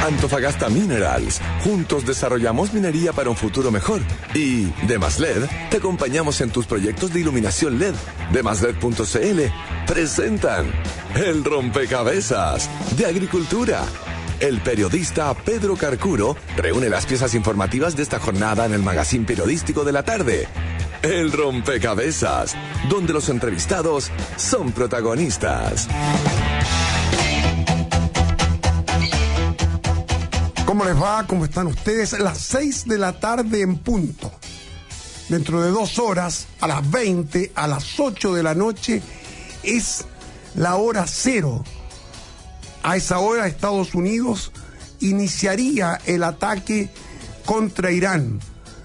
Antofagasta Minerals. Juntos desarrollamos minería para un futuro mejor. Y Demasled, te acompañamos en tus proyectos de iluminación LED. Demasled.cl presentan El Rompecabezas de Agricultura. El periodista Pedro Carcuro reúne las piezas informativas de esta jornada en el magazín periodístico de la tarde. El Rompecabezas, donde los entrevistados son protagonistas. ¿Cómo les va? ¿Cómo están ustedes? Las 6 de la tarde en punto. Dentro de 2 horas, a las 20, a las 8 de la noche, es la hora cero. A esa hora Estados Unidos iniciaría el ataque contra Irán.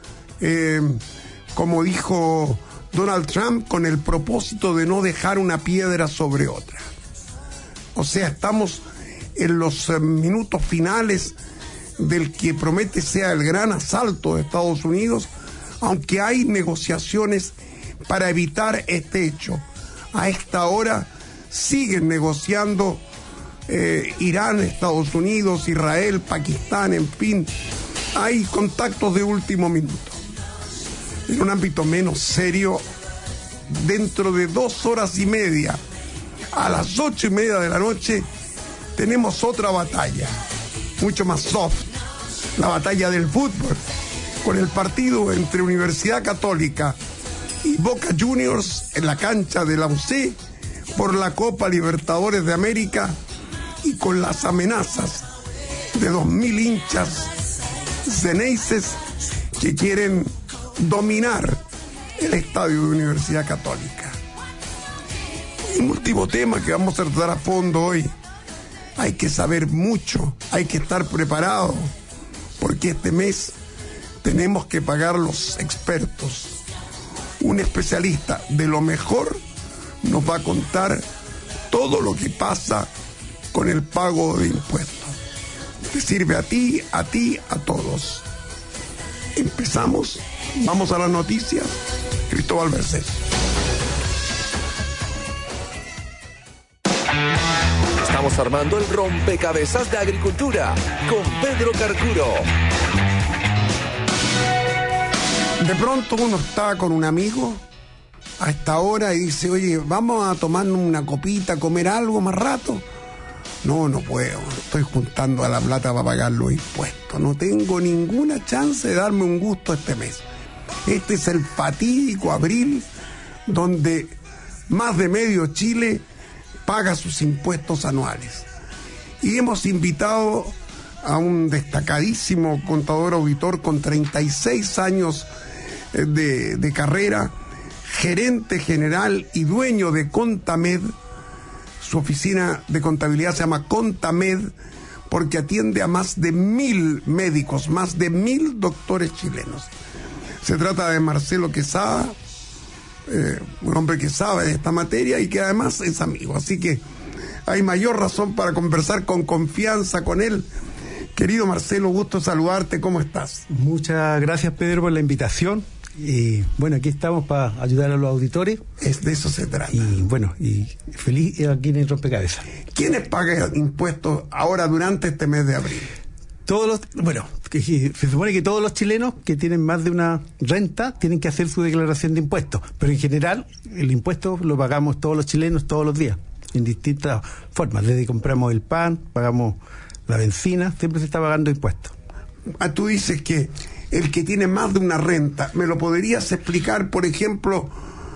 Como dijo Donald Trump, con el propósito de no dejar una piedra sobre otra. O sea, estamos en los minutos finales del que promete sea el gran asalto de Estados Unidos, aunque hay negociaciones para evitar este hecho. A esta hora siguen negociando Irán, Estados Unidos, Israel, Pakistán, en fin. Hay contactos de último minuto. En un ámbito menos serio, dentro de 2 horas y media, a las 8:30 de la noche, tenemos otra batalla, mucho más soft, la batalla del fútbol, con el partido entre Universidad Católica y Boca Juniors en la cancha de la UC por la Copa Libertadores de América y con las amenazas de 2.000 hinchas ceneices que quieren dominar el estadio de Universidad Católica. Un último tema que vamos a tratar a fondo hoy. Hay que saber mucho, hay que estar preparado, porque este mes tenemos que pagar los expertos. Un especialista de lo mejor nos va a contar todo lo que pasa con el pago de impuestos. Te sirve a ti, a todos. Empezamos, vamos a las noticias. Cristóbal Merced. Estamos armando el rompecabezas de Agricultura con Pedro Carcuro. De pronto uno está con un amigo a esta hora y dice, oye, vamos a tomarnos una copita, comer algo más rato. No puedo, estoy juntando a la plata para pagar los impuestos. No tengo ninguna chance de darme un gusto este mes. Este es el fatídico abril donde más de medio Chile paga sus impuestos anuales. Y hemos invitado a un destacadísimo contador auditor con 36 años de carrera, gerente general y dueño de Contamed. Su oficina de contabilidad se llama Contamed porque atiende a más de 1.000 médicos, más de 1.000 doctores chilenos. Se trata de Marcelo Quesada, un hombre que sabe de esta materia y que además es amigo. Así que hay mayor razón para conversar con confianza con él. Querido Marcelo, gusto saludarte. ¿Cómo estás? Muchas gracias, Pedro, por la invitación. Y bueno, aquí estamos para ayudar a los auditores. De eso se trata. Y bueno, y feliz aquí en el rompecabezas. ¿Quiénes pagan impuestos ahora durante este mes de abril? Se supone que todos los chilenos que tienen más de una renta tienen que hacer su declaración de impuestos, pero en general el impuesto lo pagamos todos los chilenos todos los días, en distintas formas. Desde compramos el pan, pagamos la benzina, siempre se está pagando impuestos. Tú dices que el que tiene más de una renta, ¿me lo podrías explicar? Por ejemplo,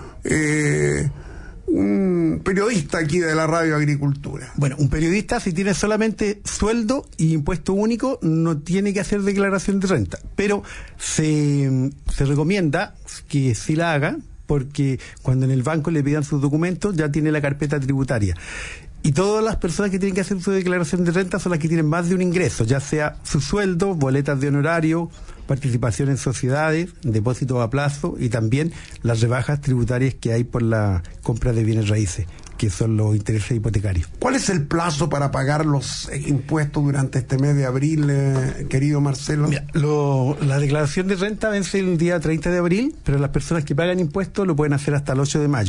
un periodista aquí de la Radio Agricultura. Bueno, un periodista, si tiene solamente sueldo y impuesto único, no tiene que hacer declaración de renta, pero se recomienda que sí la haga, porque cuando en el banco le pidan sus documentos ya tiene la carpeta tributaria. Y todas las personas que tienen que hacer su declaración de renta son las que tienen más de un ingreso, ya sea su sueldo, boletas de honorario, participación en sociedades, depósitos a plazo y también las rebajas tributarias que hay por la compra de bienes raíces, que son los intereses hipotecarios. ¿Cuál es el plazo para pagar los impuestos durante este mes de abril, querido Marcelo? Mira, la declaración de renta vence el día 30 de abril, pero las personas que pagan impuestos lo pueden hacer hasta el 8 de mayo.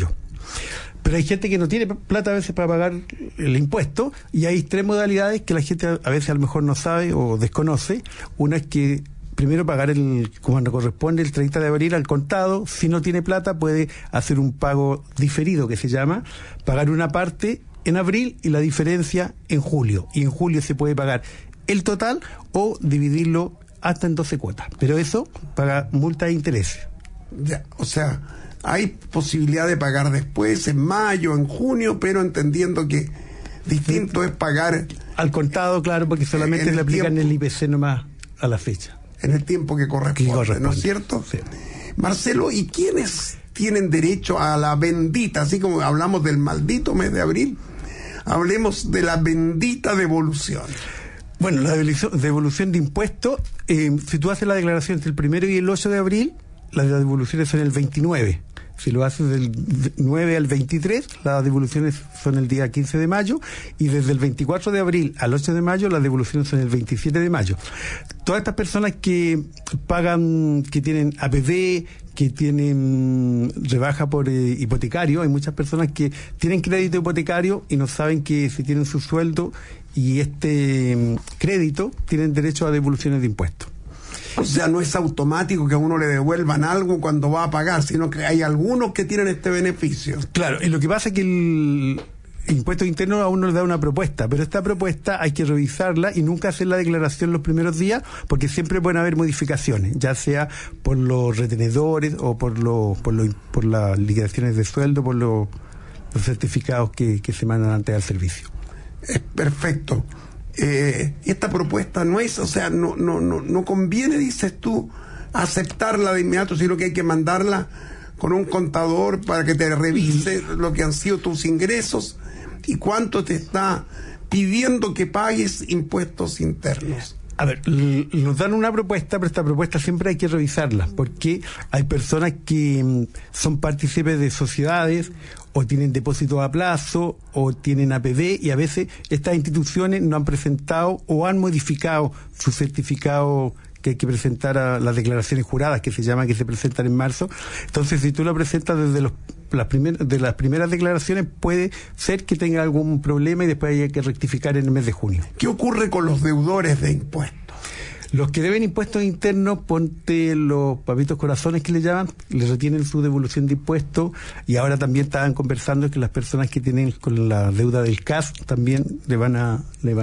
Pero hay gente que no tiene plata a veces para pagar el impuesto, y hay tres modalidades que la gente a veces a lo mejor no sabe o desconoce. Una es que primero pagar cuando corresponde el 30 de abril al contado. Si no tiene plata puede hacer un pago diferido, que se llama, pagar una parte en abril y la diferencia en julio. Y en julio se puede pagar el total o dividirlo hasta en 12 cuotas. Pero eso paga multa e intereses. Ya, o sea, hay posibilidad de pagar después, en mayo, en junio, pero entendiendo que distinto es pagar al contado, claro, porque solamente le aplican tiempo, el IPC nomás a la fecha. En el tiempo que corresponde, ¿no es cierto? Sí. Marcelo, ¿y quiénes tienen derecho a la bendita, así como hablamos del maldito mes de abril, hablemos de la bendita devolución? Bueno, la devolución de impuestos, si tú haces la declaración entre el 1 y el 8 de abril, las devoluciones son el 29. Si lo haces del 9 al 23, las devoluciones son el día 15 de mayo, y desde el 24 de abril al 8 de mayo, las devoluciones son el 27 de mayo. Todas estas personas que pagan, que tienen APB, que tienen rebaja por hipotecario, hay muchas personas que tienen crédito hipotecario y no saben que si tienen su sueldo y este crédito, tienen derecho a devoluciones de impuestos. O sea, no es automático que a uno le devuelvan algo cuando va a pagar, sino que hay algunos que tienen este beneficio. Claro, y lo que pasa es que el impuesto interno a uno le da una propuesta, pero esta propuesta hay que revisarla y nunca hacer la declaración los primeros días, porque siempre pueden haber modificaciones, ya sea por los retenedores o por las liquidaciones de sueldo, por los certificados que se mandan antes al servicio. Es perfecto. Esta propuesta no es, o sea, no conviene, dices tú, aceptarla de inmediato, sino que hay que mandarla con un contador para que te revise lo que han sido tus ingresos y cuánto te está pidiendo que pagues impuestos internos. A ver, nos dan una propuesta, pero esta propuesta siempre hay que revisarla, porque hay personas que son partícipes de sociedades, o tienen depósitos a plazo, o tienen APB, y a veces estas instituciones no han presentado o han modificado su certificado que hay que presentar a las declaraciones juradas, que se llama, que se presentan en marzo. Entonces, si tú lo presentas desde las primeras declaraciones, puede ser que tenga algún problema y después haya que rectificar en el mes de junio. ¿Qué ocurre con los deudores de impuestos? Los que deben impuestos internos, ponte los papitos corazones que le llaman, le retienen su devolución de impuestos, y ahora también estaban conversando que las personas que tienen con la deuda del CAS también le van a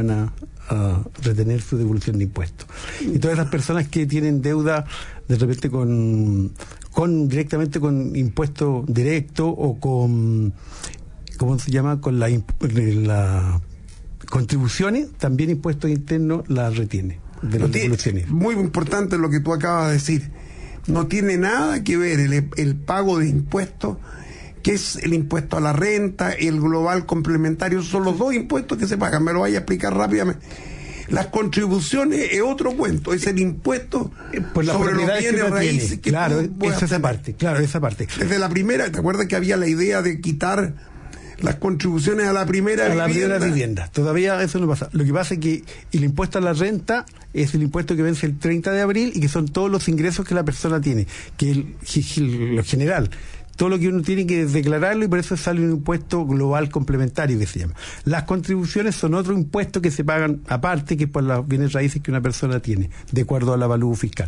retener su devolución de impuestos. Y todas esas personas que tienen deuda de repente directamente con impuesto directo o con, ¿cómo se llama?, con la contribuciones, también impuestos internos las retiene de las devoluciones. Muy importante lo que tú acabas de decir. No tiene nada que ver el pago de impuestos, que es el impuesto a la renta, el global complementario, son los dos impuestos que se pagan. Me lo voy a explicar rápidamente. Las contribuciones es otro cuento, es el impuesto por la sobre los bienes raíces que claro, esa parte. Desde la primera, ¿te acuerdas que había la idea de quitar las contribuciones a la primera vivienda? Todavía eso no pasa. Lo que pasa es que el impuesto a la renta es el impuesto que vence el 30 de abril y que son todos los ingresos que la persona tiene, que lo general, todo lo que uno tiene que declararlo, y por eso sale un impuesto global complementario que se llama. Las contribuciones son otro impuesto que se pagan aparte, que es por los bienes raíces que una persona tiene, de acuerdo a la avalúo fiscal.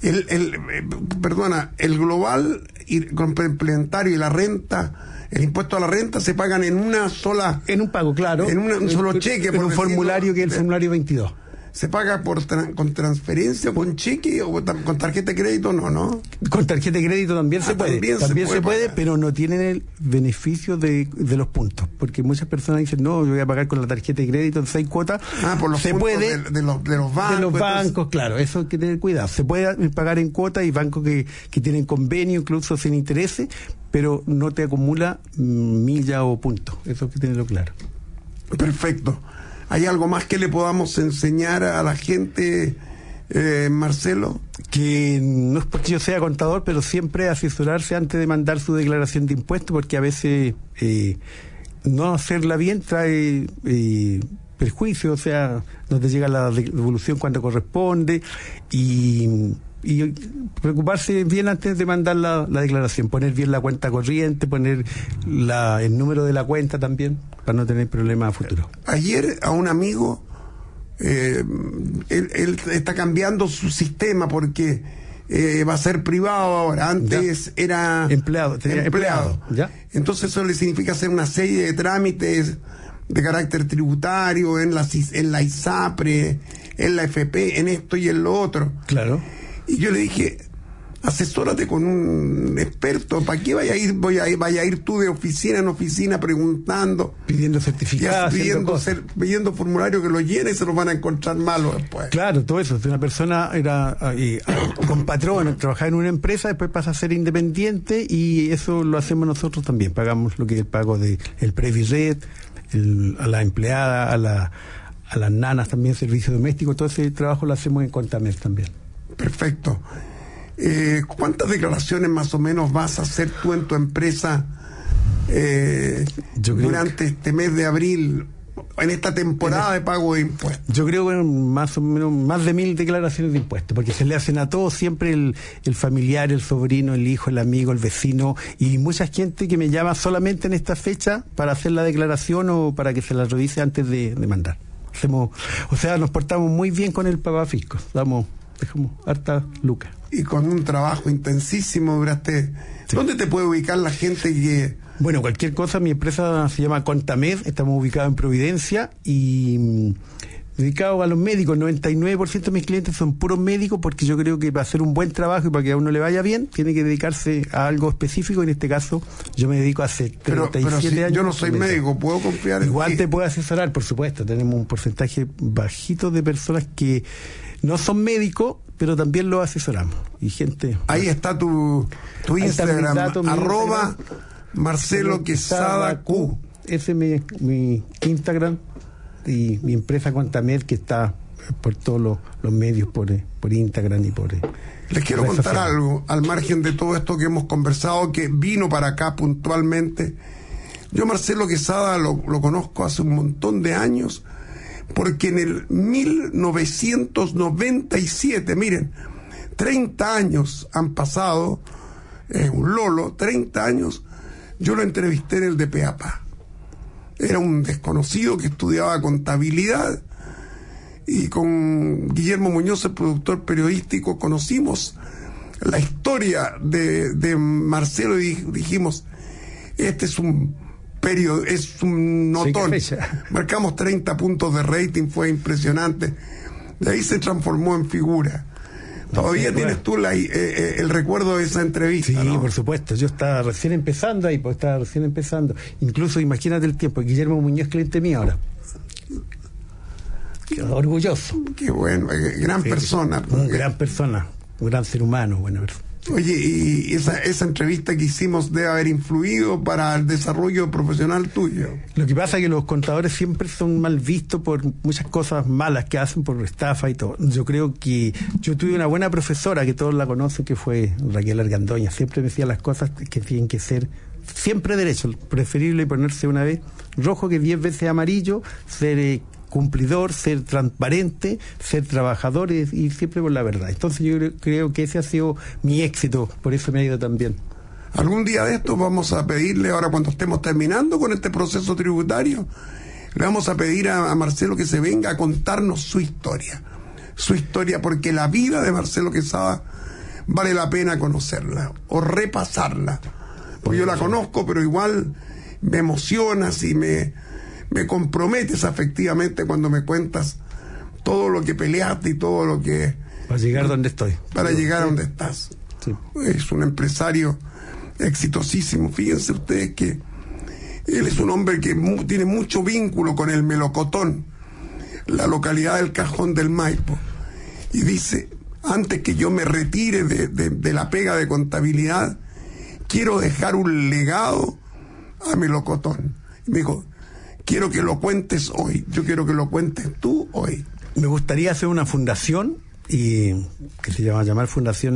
El global complementario y la renta, el impuesto a la renta se pagan en una sola... En un pago, claro. En un solo cheque. En un formulario que es el formulario 22. ¿Se paga con transferencia, con cheque o con tarjeta de crédito? No. Con tarjeta de crédito también se puede. También se puede, pero no tienen el beneficio de los puntos. Porque muchas personas dicen, no, yo voy a pagar con la tarjeta de crédito en 6 cuotas. Por los puntos de los bancos. De los bancos, claro, eso hay que tener cuidado. Se puede pagar en cuotas, y bancos que tienen convenio, incluso sin intereses, pero no te acumula millas o puntos. Eso hay que tenerlo claro. Perfecto. ¿Hay algo más que le podamos enseñar a la gente, Marcelo? Que no es porque yo sea contador, pero siempre asesorarse antes de mandar su declaración de impuestos, porque a veces no hacerla bien trae perjuicio, o sea, no te llega la devolución cuando corresponde, y y preocuparse bien antes de mandar la declaración, poner bien la cuenta corriente, poner el número de la cuenta también, para no tener problemas a futuro. Ayer a un amigo, él está cambiando su sistema porque va a ser privado ahora. Antes era empleado. ¿Ya? Entonces eso le significa hacer una serie de trámites de carácter tributario en la ISAPRE, en la FP, en esto y en lo otro. Claro. Y yo le dije, asesórate con un experto. ¿Para qué vaya a ir tú de oficina en oficina preguntando, pidiendo certificados, pidiendo formularios que los llene y se los van a encontrar malos después? Claro, todo eso. Si una persona era con patrón, trabajaba en una empresa, después pasa a ser independiente, y eso lo hacemos nosotros también. Pagamos lo que es el pago del Previred, a la empleada, a las nanas también, servicio doméstico. Todo ese trabajo lo hacemos en Contamed también. Perfecto. ¿Cuántas declaraciones más o menos vas a hacer tú en tu empresa durante este mes de abril, en esta temporada de pago de impuestos? Yo creo que más o menos más de 1000 declaraciones de impuestos, porque se le hacen a todos, siempre el familiar, el sobrino, el hijo, el amigo, el vecino, y mucha gente que me llama solamente en esta fecha para hacer la declaración o para que se la revise antes de mandar. Nos portamos muy bien con el papá fisco, dejamos harta lucas. Y con un trabajo intensísimo duraste. Sí. ¿Dónde te puede ubicar la gente que...? Bueno, cualquier cosa. Mi empresa se llama Contamed, estamos ubicados en Providencia y dedicados a los médicos. 99% de mis clientes son puros médicos, porque yo creo que para hacer un buen trabajo y para que a uno le vaya bien, tiene que dedicarse a algo específico. En este caso, yo me dedico hace 37 años. Yo no soy médico, ¿puedo confiar en Igual ti? Te puedo asesorar, por supuesto. Tenemos un porcentaje bajito de personas que no son médicos, pero también lo asesoramos. Y gente... Ahí está tu Instagram, @Marcelo Quesada Q. Ese es mi Instagram, y mi empresa Contamed, que está por todos los medios, por Instagram y por... Les quiero contar algo, al margen de todo esto que hemos conversado, que vino para acá puntualmente. Yo Marcelo Quesada lo conozco hace un montón de años, porque en el 1997, miren, 30 años han pasado, un lolo, 30 años, yo lo entrevisté en el DPAPA. Era un desconocido que estudiaba contabilidad, y con Guillermo Muñoz, el productor periodístico, conocimos la historia de Marcelo y dijimos, este es un notón. Marcamos 30 puntos de rating, fue impresionante. De ahí se transformó en figura. Todavía tienes tú el recuerdo de esa entrevista. Sí, ¿no? Por supuesto. Yo estaba recién empezando ahí, Incluso imagínate el tiempo. Guillermo Muñoz, cliente mío ahora. Orgulloso. Qué bueno, gran persona. Gran persona, un gran ser humano, buena persona. Oye, y esa entrevista que hicimos debe haber influido para el desarrollo profesional tuyo. Lo que pasa es que los contadores siempre son mal vistos por muchas cosas malas que hacen, por estafa y todo. Yo creo que yo tuve una buena profesora, que todos la conocen, que fue Raquel Argandoña. Siempre me decía las cosas que tienen que ser siempre derecho. Preferible ponerse una vez rojo que 10 veces amarillo, ser cumplidor, ser transparente, ser trabajador y siempre por la verdad. Entonces yo creo que ese ha sido mi éxito, por eso me ha ido tan bien. Algún día de estos vamos a pedirle, ahora cuando estemos terminando con este proceso tributario, le vamos a pedir a Marcelo que se venga a contarnos su historia, porque la vida de Marcelo Quesada vale la pena conocerla o repasarla, porque yo la conozco, pero igual me emocionas y me comprometes afectivamente cuando me cuentas todo lo que peleaste y todo lo que... Para llegar donde estoy. Para llegar a donde estás. Sí. Es un empresario exitosísimo. Fíjense ustedes que él es un hombre que tiene mucho vínculo con el Melocotón, la localidad del Cajón del Maipo. Y dice, antes que yo me retire de la pega de contabilidad, quiero dejar un legado a Melocotón. Y me dijo, quiero que lo cuentes hoy. Yo quiero que lo cuentes tú hoy. Me gustaría hacer una fundación que se llama Fundación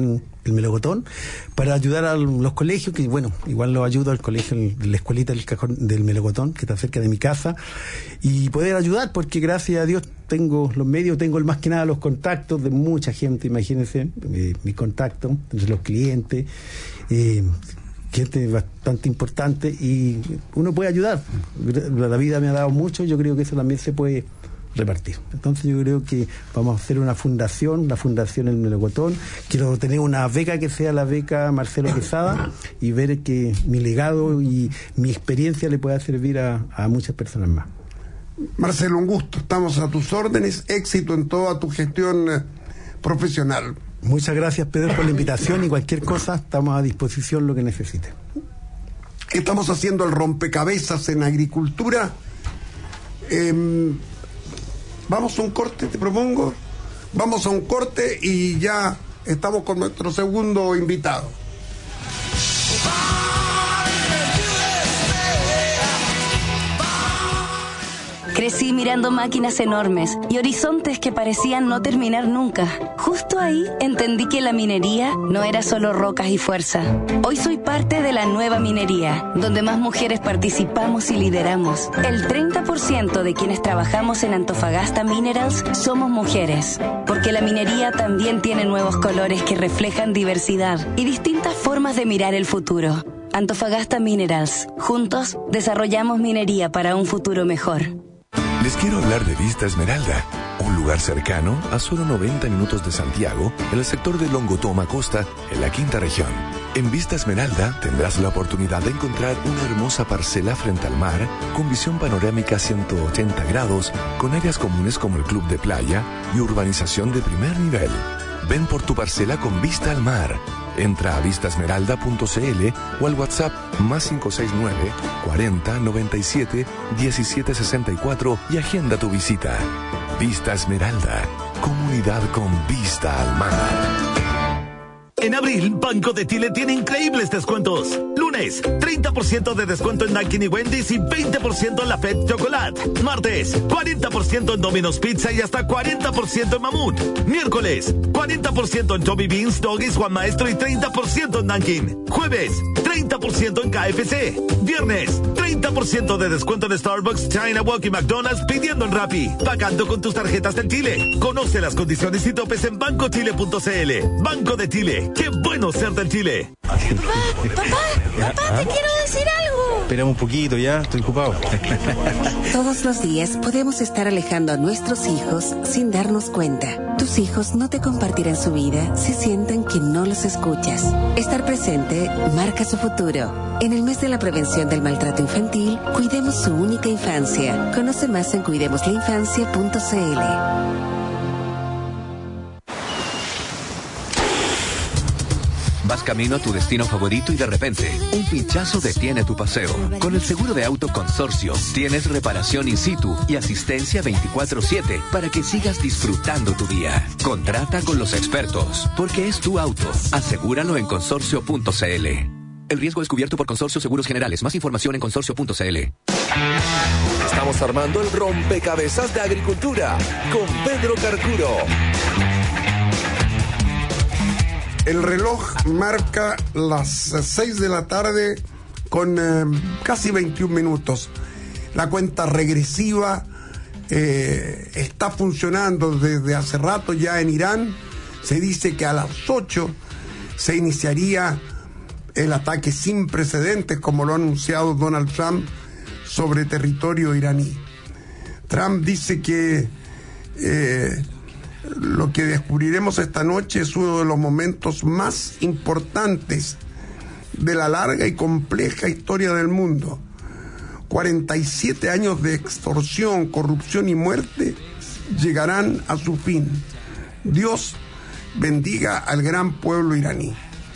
el melocotón, para ayudar a los colegios, que bueno, igual los ayudo al colegio, la escuelita del Cajón del Melocotón, que está cerca de mi casa, y poder ayudar, porque gracias a Dios tengo los medios, tengo más que nada los contactos de mucha gente, imagínense, mis contactos entre los clientes, gente bastante importante, y uno puede ayudar. La vida me ha dado mucho, yo creo que eso también se puede repartir. Entonces yo creo que vamos a hacer una fundación El Melocotón. Quiero tener una beca que sea la beca Marcelo Quesada, y ver que mi legado y mi experiencia le pueda servir a muchas personas más. Marcelo, un gusto, estamos a tus órdenes, éxito en toda tu gestión profesional. Muchas gracias, Pedro, por la invitación, y cualquier cosa estamos a disposición, lo que necesite. Estamos haciendo el rompecabezas en agricultura. Vamos a un corte, te propongo. Vamos a un corte y ya estamos con nuestro segundo invitado. Crecí mirando máquinas enormes y horizontes que parecían no terminar nunca. Justo ahí entendí que la minería no era solo rocas y fuerza. Hoy soy parte de la nueva minería, donde más mujeres participamos y lideramos. El 30% de quienes trabajamos en Antofagasta Minerals somos mujeres, porque la minería también tiene nuevos colores que reflejan diversidad y distintas formas de mirar el futuro. Antofagasta Minerals. Juntos desarrollamos minería para un futuro mejor. Les quiero hablar de Vista Esmeralda, un lugar cercano a solo 90 minutos de Santiago, en el sector de Longotoma Costa, en la quinta región. En Vista Esmeralda tendrás la oportunidad de encontrar una hermosa parcela frente al mar, con visión panorámica 180 grados, con áreas comunes como el club de playa y urbanización de primer nivel. Ven por tu parcela con vista al mar. Entra a vistasmeralda.cl o al WhatsApp +569 40 97 17 64 y agenda tu visita. Vista Esmeralda, comunidad con vista al mar. En abril, Banco de Chile tiene increíbles descuentos. Lunes, 30% de descuento en Dunkin' y Wendy's y 20% en la Fed Chocolate. Martes, 40% en Domino's Pizza y hasta 40% en Mamut. Miércoles, 40% en Joby Beans, Doggies, Juan Maestro y 30% en Dunkin'. Jueves, 30% en KFC. Viernes, 30% de descuento en Starbucks, China Walk y McDonald's pidiendo en Rappi. Pagando con tus tarjetas del Chile. Conoce las condiciones y topes en bancochile.cl. Banco de Chile. ¡Qué bueno ser del Chile! Papá, te quiero decir algo. Espera un poquito, ya, estoy ocupado. Todos los días podemos estar alejando a nuestros hijos sin darnos cuenta. Tus hijos no te compartirán su vida si sienten que no los escuchas. Estar presente marca su futuro. En el mes de la prevención del maltrato infantil, cuidemos su única infancia. Conoce más en cuidemoslainfancia.cl. Vas camino a tu destino favorito y de repente, un pinchazo detiene tu paseo. Con el seguro de auto Consorcio, tienes reparación in situ y asistencia 24/7 para que sigas disfrutando tu día. Contrata con los expertos, porque es tu auto. Asegúralo en consorcio.cl. El riesgo es cubierto por Consorcio Seguros Generales. Más información en consorcio.cl. Estamos armando el rompecabezas de agricultura con Pedro Carcuro. El reloj marca las 6 de la tarde con casi 21 minutos. La cuenta regresiva está funcionando desde hace rato ya en Irán. Se dice que a las 8 se iniciaría el ataque sin precedentes, como lo ha anunciado Donald Trump, sobre territorio iraní. Trump dice que lo que descubriremos esta noche es uno de los momentos más importantes de la larga y compleja historia del mundo. 47 años de extorsión, corrupción y muerte llegarán a su fin. Dios bendiga al gran pueblo iraní.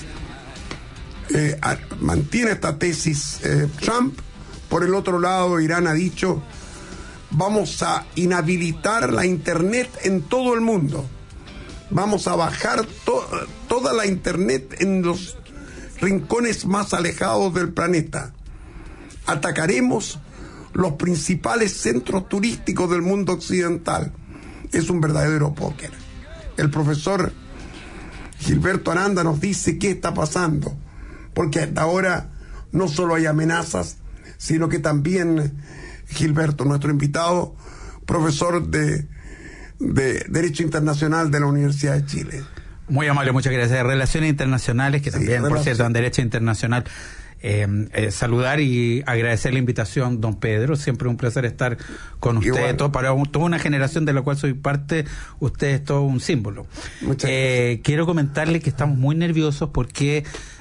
Mantiene esta tesis Trump. Por el otro lado, Irán ha dicho: vamos a inhabilitar la internet en todo el mundo. Vamos a bajar toda la internet en los rincones más alejados del planeta. Atacaremos los principales centros turísticos del mundo occidental. Es un verdadero póker. El profesor Gilberto Aranda nos dice qué está pasando, porque hasta ahora no solo hay amenazas, sino que también Gilberto, nuestro invitado, profesor de Derecho Internacional de la Universidad de Chile. Muy amable, muchas gracias. Relaciones Internacionales, que también, por cierto, en Derecho Internacional. Saludar y agradecer la invitación, don Pedro. Siempre un placer estar con usted. Para toda una generación de la cual soy parte, usted es todo un símbolo. Quiero comentarle que estamos muy nerviosos porque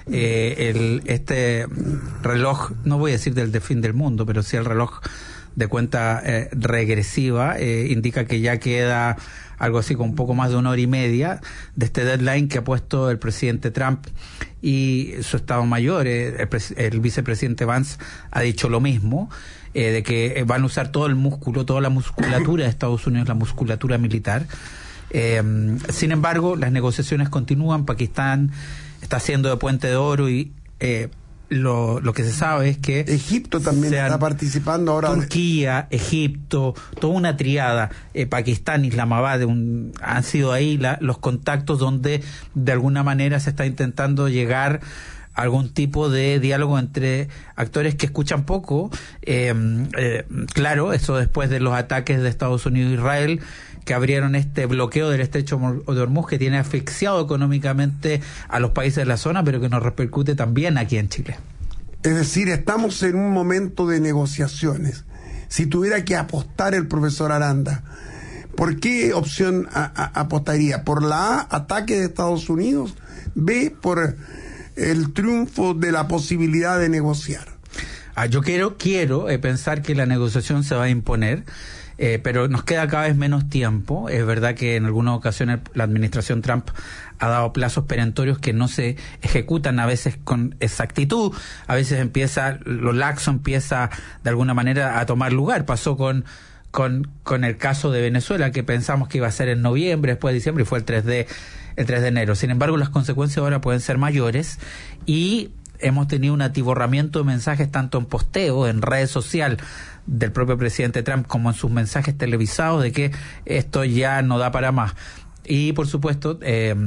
este reloj, no voy a decir del fin del mundo, pero sí el reloj de cuenta regresiva indica que ya queda algo así con un poco más de 1 hora y media de este deadline que ha puesto el presidente Trump y su Estado Mayor. El vicepresidente Vance ha dicho lo mismo, de que van a usar todo el músculo, toda la musculatura de Estados Unidos, la musculatura militar. Sin embargo, las negociaciones continúan. Pakistán está haciendo de puente de oro y lo que se sabe es que Egipto también está participando ahora. Turquía, Egipto, toda una triada, Pakistán, Islamabad, han sido ahí los contactos donde de alguna manera se está intentando llegar a algún tipo de diálogo entre actores que escuchan poco. Claro, eso después de los ataques de Estados Unidos e Israel, que abrieron este bloqueo del estrecho de Hormuz, que tiene asfixiado económicamente a los países de la zona, pero que nos repercute también aquí en Chile. Es decir, estamos en un momento de negociaciones. Si tuviera que apostar el profesor Aranda, ¿por qué opción apostaría? ¿Por la A, ataque de Estados Unidos? ¿B, por el triunfo de la posibilidad de negociar? Yo quiero pensar que la negociación se va a imponer. Pero nos queda cada vez menos tiempo. Es verdad que en algunas ocasiones la administración Trump ha dado plazos perentorios que no se ejecutan a veces con exactitud. A veces lo laxo empieza de alguna manera a tomar lugar. Pasó con el caso de Venezuela, que pensamos que iba a ser en noviembre, después de diciembre, y fue el 3 de enero. Sin embargo, las consecuencias ahora pueden ser mayores y hemos tenido un atiborramiento de mensajes tanto en posteo, en redes sociales del propio presidente Trump, como en sus mensajes televisados, de que esto ya no da para más. Y por supuesto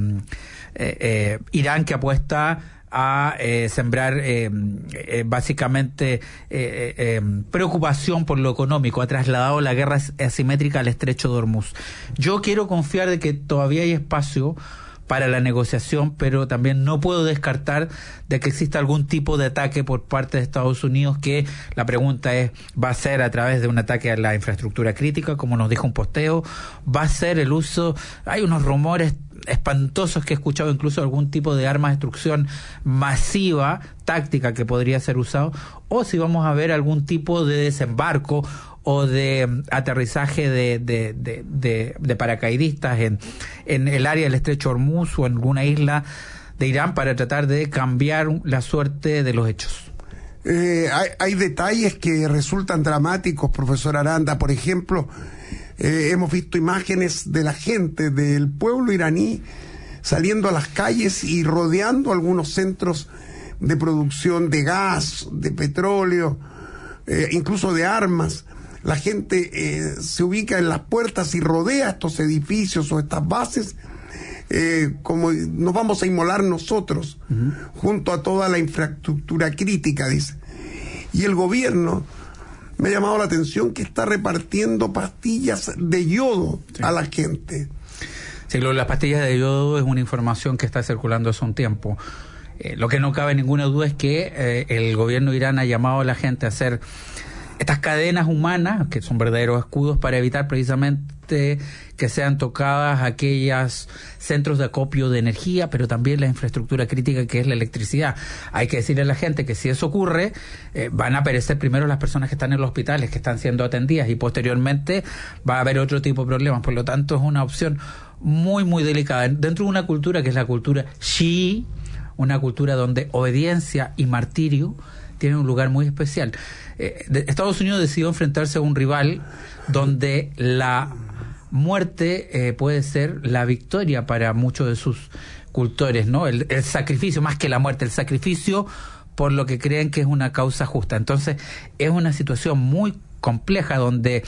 Irán, que apuesta a sembrar básicamente preocupación por lo económico, ha trasladado la guerra asimétrica al estrecho de Hormuz. Yo quiero confiar de que todavía hay espacio para la negociación, pero también no puedo descartar de que exista algún tipo de ataque por parte de Estados Unidos, que la pregunta es, ¿va a ser a través de un ataque a la infraestructura crítica, como nos dijo un posteo? ¿Va a ser el uso? Hay unos rumores espantosos que he escuchado, incluso algún tipo de arma de destrucción masiva, táctica, que podría ser usado, o si vamos a ver algún tipo de desembarco o de aterrizaje de paracaidistas en el área del estrecho Hormuz o en alguna isla de Irán para tratar de cambiar la suerte de los hechos. Hay detalles que resultan dramáticos, profesor Aranda. Por ejemplo, hemos visto imágenes de la gente, del pueblo iraní, saliendo a las calles y rodeando algunos centros de producción de gas, de petróleo, incluso de armas. La gente se ubica en las puertas y rodea estos edificios o estas bases, como nos vamos a inmolar nosotros, junto a toda la infraestructura crítica, dice. Y el gobierno, me ha llamado la atención, que está repartiendo pastillas de yodo a la gente. Sí, las pastillas de yodo es una información que está circulando hace un tiempo. Lo que no cabe ninguna duda es que el gobierno de Irán ha llamado a la gente a hacer estas cadenas humanas, que son verdaderos escudos, para evitar precisamente que sean tocadas aquellos centros de acopio de energía, pero también la infraestructura crítica, que es la electricidad. Hay que decirle a la gente que si eso ocurre, van a perecer primero las personas que están en los hospitales, que están siendo atendidas, y posteriormente va a haber otro tipo de problemas. Por lo tanto, es una opción muy, muy delicada. Dentro de una cultura que es la cultura chií, una cultura donde obediencia y martirio tienen un lugar muy especial. Estados Unidos decidió enfrentarse a un rival donde la muerte puede ser la victoria para muchos de sus cultores, ¿no? El sacrificio, más que la muerte, el sacrificio por lo que creen que es una causa justa. Entonces, es una situación muy compleja donde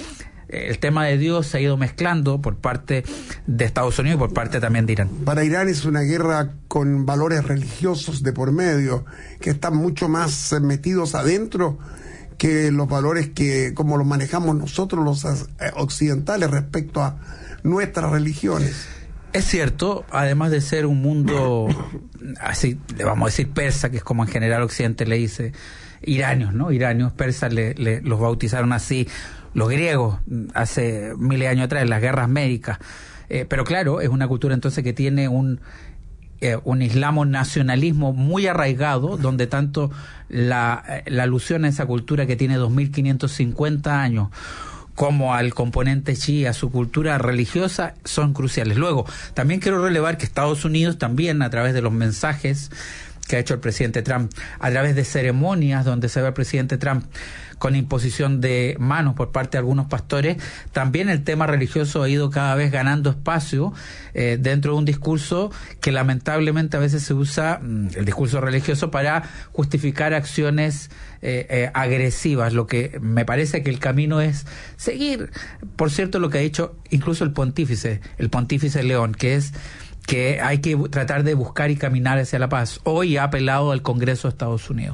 el tema de Dios se ha ido mezclando por parte de Estados Unidos y por parte también de Irán. Para Irán es una guerra con valores religiosos de por medio, que están mucho más metidos adentro que los valores que como los manejamos nosotros los occidentales respecto a nuestras religiones. Es cierto, además de ser un mundo, así le vamos a decir persa, que es como en general Occidente le dice, iranios, ¿no? Iranios, persas, los bautizaron así los griegos hace miles de años atrás, en las guerras médicas. Pero claro, es una cultura entonces que tiene un islamo nacionalismo muy arraigado, donde tanto la alusión a esa cultura que tiene 2550 años como al componente chií, a su cultura religiosa, son cruciales. Luego, también quiero relevar que Estados Unidos también, a través de los mensajes que ha hecho el presidente Trump, a través de ceremonias donde se ve al presidente Trump con imposición de manos por parte de algunos pastores, también el tema religioso ha ido cada vez ganando espacio dentro de un discurso que lamentablemente a veces se usa, el discurso religioso, para justificar acciones agresivas. Lo que me parece que el camino es seguir, por cierto, lo que ha dicho incluso el pontífice León, que es que hay que tratar de buscar y caminar hacia la paz. Hoy ha apelado al Congreso de Estados Unidos.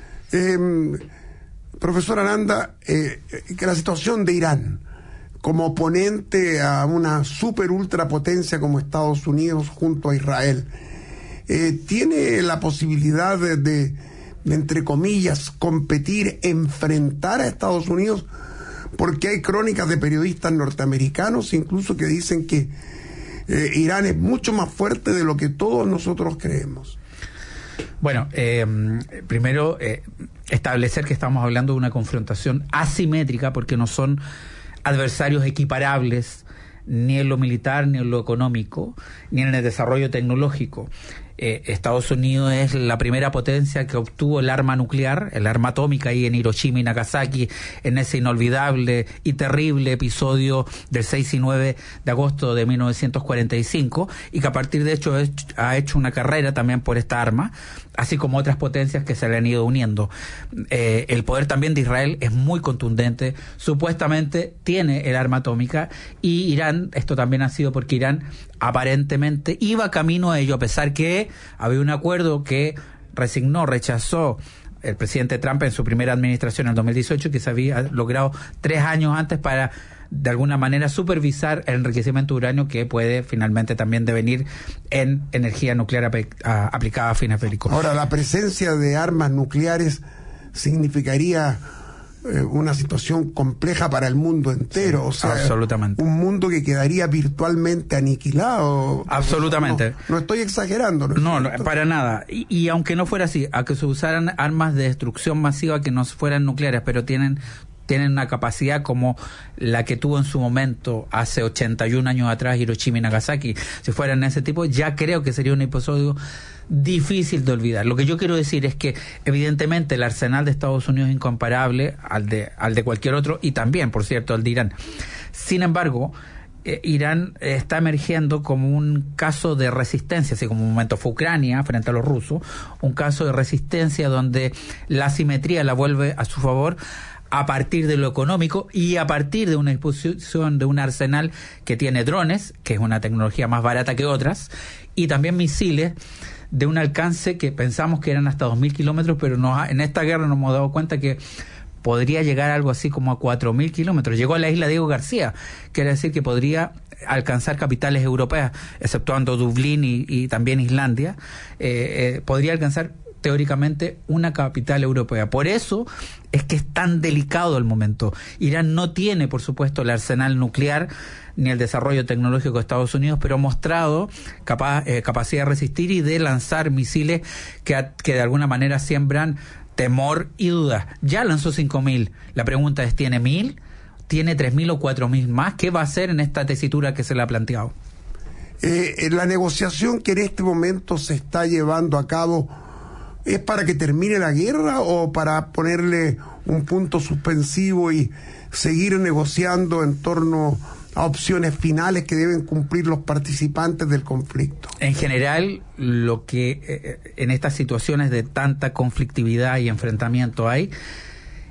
Profesor Aranda, que la situación de Irán como oponente a una super ultrapotencia como Estados Unidos junto a Israel, ¿tiene la posibilidad de, entre comillas, competir, enfrentar a Estados Unidos? Porque hay crónicas de periodistas norteamericanos incluso que dicen que Irán es mucho más fuerte de lo que todos nosotros creemos. Bueno, primero establecer que estamos hablando de una confrontación asimétrica, porque no son adversarios equiparables ni en lo militar, ni en lo económico, ni en el desarrollo tecnológico. Estados Unidos es la primera potencia que obtuvo el arma nuclear, el arma atómica, ahí en Hiroshima y Nagasaki, en ese inolvidable y terrible episodio del 6 y 9 de agosto de 1945, y que a partir de hecho ha hecho una carrera también por esta arma, así como otras potencias que se le han ido uniendo. El poder también de Israel es muy contundente, supuestamente tiene el arma atómica, y Irán, esto también ha sido porque Irán aparentemente iba camino a ello, a pesar que había un acuerdo que rechazó el presidente Trump en su primera administración en el 2018, que se había logrado 3 años antes para de alguna manera supervisar el enriquecimiento de uranio, que puede finalmente también devenir en energía nuclear aplicada a fines bélicos. Ahora, la presencia de armas nucleares significaría una situación compleja para el mundo entero, sí, o sea, absolutamente. Un mundo que quedaría virtualmente aniquilado. Absolutamente. No estoy exagerando. No, para nada. Y aunque no fuera así, a que se usaran armas de destrucción masiva que no fueran nucleares, pero tienen una capacidad como la que tuvo en su momento hace 81 años atrás Hiroshima y Nagasaki, si fueran ese tipo, ya creo que sería un episodio difícil de olvidar. Lo que yo quiero decir es que evidentemente el arsenal de Estados Unidos es incomparable al de cualquier otro, y también, por cierto, al de Irán. Sin embargo, Irán está emergiendo como un caso de resistencia, así como un momento fue Ucrania frente a los rusos, un caso de resistencia donde la asimetría la vuelve a su favor a partir de lo económico y a partir de una disposición de un arsenal que tiene drones, que es una tecnología más barata que otras, y también misiles de un alcance que pensamos que eran hasta 2.000 kilómetros, pero en esta guerra nos hemos dado cuenta que podría llegar algo así como a 4.000 kilómetros. Llegó a la isla Diego García, quiere decir que podría alcanzar capitales europeas, exceptuando Dublín y también Islandia, podría alcanzar teóricamente una capital europea. Por eso es que es tan delicado el momento. Irán no tiene, por supuesto, el arsenal nuclear ni el desarrollo tecnológico de Estados Unidos, pero ha mostrado capacidad de resistir y de lanzar misiles que de alguna manera siembran temor y dudas. Ya lanzó 5.000. La pregunta es, ¿tiene 1.000? ¿Tiene 3.000 o 4.000 más? ¿Qué va a hacer en esta tesitura que se le ha planteado? La negociación que en este momento se está llevando a cabo, ¿es para que termine la guerra o para ponerle un punto suspensivo y seguir negociando en torno a opciones finales que deben cumplir los participantes del conflicto? En general, lo que en estas situaciones de tanta conflictividad y enfrentamiento hay,